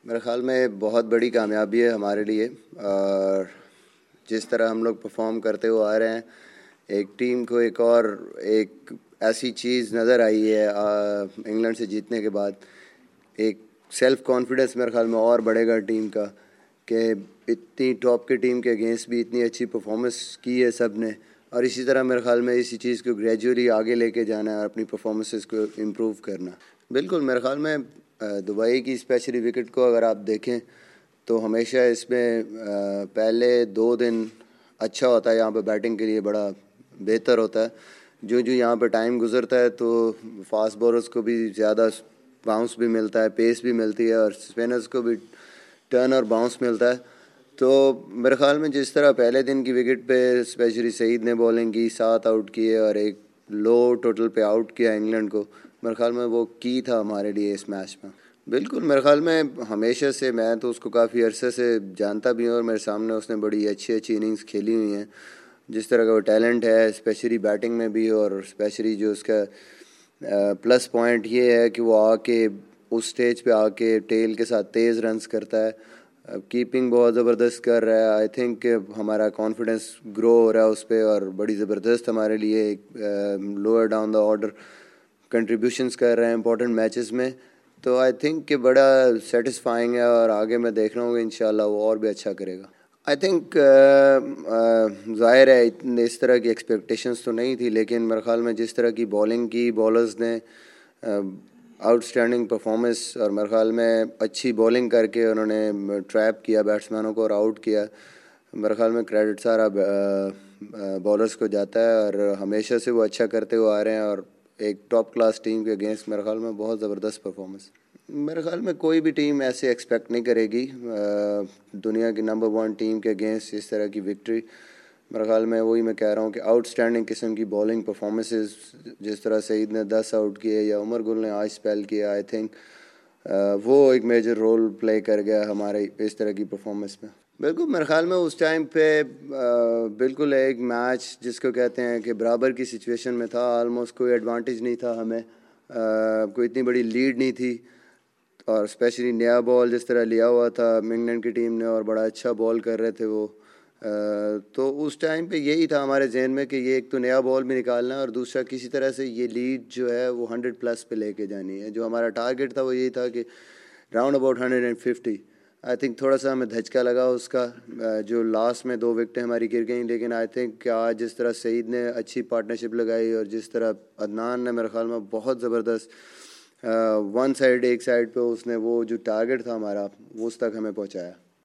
میرے خیال میں بہت بڑی کامیابی ہے ہمارے لیے، اور جس طرح ہم لوگ پرفارم کرتے ہوئے آ رہے ہیں، ایک ٹیم کو ایک ایسی چیز نظر آئی ہے انگلینڈ سے جیتنے کے بعد، ایک سیلف کانفیڈنس میرے خیال میں اور بڑھے گا ٹیم کا، کہ اتنی ٹاپ کے ٹیم کے اگینسٹ بھی اتنی اچھی پرفارمنس کی ہے سب نے، اور اسی طرح میرے خیال میں اسی چیز کو گریجولی آگے لے کے جانا ہے اور اپنی پرفارمنسز کو امپروو کرنا. بالکل میرے خیال میں دبئی کی اسپیشلی وکٹ کو اگر آپ دیکھیں تو ہمیشہ اس میں پہلے 2 دن اچھا ہوتا ہے، یہاں پہ بیٹنگ کے لیے بڑا بہتر ہوتا ہے. جو یہاں پہ ٹائم گزرتا ہے تو فاسٹ بولرز کو بھی زیادہ باؤنس بھی ملتا ہے، پیس بھی ملتی ہے، اور اسپنرز کو بھی ٹرن اور باؤنس ملتا ہے. تو میرے خیال میں جس طرح پہلے دن کی وکٹ پہ اسپیشلی سعید نے بولنگ کی، 7 آؤٹ کیے اور ایک لو ٹوٹل پہ آؤٹ کیا انگلینڈ کو، میرے خیال میں وہ کی تھا ہمارے لیے اس میچ میں. بالکل میرے خیال میں ہمیشہ سے، میں تو اس کو کافی عرصے سے جانتا بھی ہوں، اور میرے سامنے اس نے بڑی اچھی اننگز کھیلی ہوئی ہیں. جس طرح کا وہ ٹیلنٹ ہے اسپیشلی بیٹنگ میں بھی، اور اسپیشلی جو اس کا پلس پوائنٹ یہ ہے کہ وہ آ کے اس سٹیج پہ آ کے ٹیل کے ساتھ تیز رنز کرتا ہے، کیپنگ بہت زبردست کر رہا ہے. آئی تھنک کہ ہمارا کانفیڈنس گرو ہو رہا ہے اس پہ، اور بڑی زبردست ہمارے لیے ایک lower down the order contributions کر رہے ہیں امپورٹنٹ میچز میں. تو آئی تھنک کہ بڑا سیٹسفائنگ ہے، اور آگے میں دیکھ رہا ہوں کہ انشاءاللہ وہ اور بھی اچھا کرے گا. آئی تھنک ظاہر ہے اس طرح کی ایکسپیکٹیشنس تو نہیں تھی، لیکن میرے خیال میں جس طرح کی بولنگ کی بولرز نے آؤٹ اسٹینڈنگ پرفارمنس، اور میرے خیال میں اچھی بولنگ کر کے انہوں نے ٹریپ کیا بیٹسمینوں کو اور آؤٹ کیا. میرے خیال میں کریڈٹ سارا بولرز کو جاتا ہے، اور ہمیشہ سے وہ اچھا کرتے ہوئے آ رہے ہیں، اور ایک ٹاپ کلاس ٹیم کے اگینسٹ میرے خیال میں بہت زبردست پرفارمنس. میرے خیال میں کوئی بھی ٹیم ایسے ایکسپیکٹ نہیں کرے گی دنیا کی نمبر 1 ٹیم کے اگینسٹ اس طرح کی وکٹری. میرے خیال میں وہی میں کہہ رہا ہوں کہ آؤٹ اسٹینڈنگ قسم کی بولنگ پرفارمنسز، جس طرح سعید نے 10 آؤٹ کیے یا عمر گل نے آج اسپیل کیا، آئی تھنک وہ ایک میجر رول پلے کر گیا ہمارے اس طرح کی پرفارمنس میں. بالکل میرے خیال میں اس ٹائم پہ بالکل ایک میچ جس کو کہتے ہیں کہ برابر کی سچویشن میں تھا، آلموسٹ کوئی ایڈوانٹیج نہیں تھا ہمیں، کوئی اتنی بڑی لیڈ نہیں تھی، اور اسپیشلی نیا بال جس طرح لیا ہوا تھا انگلینڈ کی ٹیم نے، اور بڑا اچھا بال کر رہے تھے وہ. تو اس ٹائم پہ یہی تھا ہمارے ذہن میں کہ یہ ایک تو نیا بال بھی نکالنا ہے، اور دوسرا کسی طرح سے یہ لیڈ جو ہے وہ 100+ پہ لے کے جانی ہے. جو ہمارا ٹارگیٹ تھا وہ یہی تھا کہ راؤنڈ اباؤٹ 150. آئی تھنک تھوڑا سا ہمیں دھچکا لگا اس کا، جو لاسٹ میں 2 وکٹیں ہماری گر گئیں، لیکن آئی تھنک کہ آج جس طرح سعید نے اچھی پارٹنرشپ لگائی، اور جس طرح عدنان نے میرے خیال میں بہت زبردست ایک سائڈ پہ اس نے وہ جو ٹارگیٹ تھا ہمارا وہ اس تک ہمیں پہنچایا.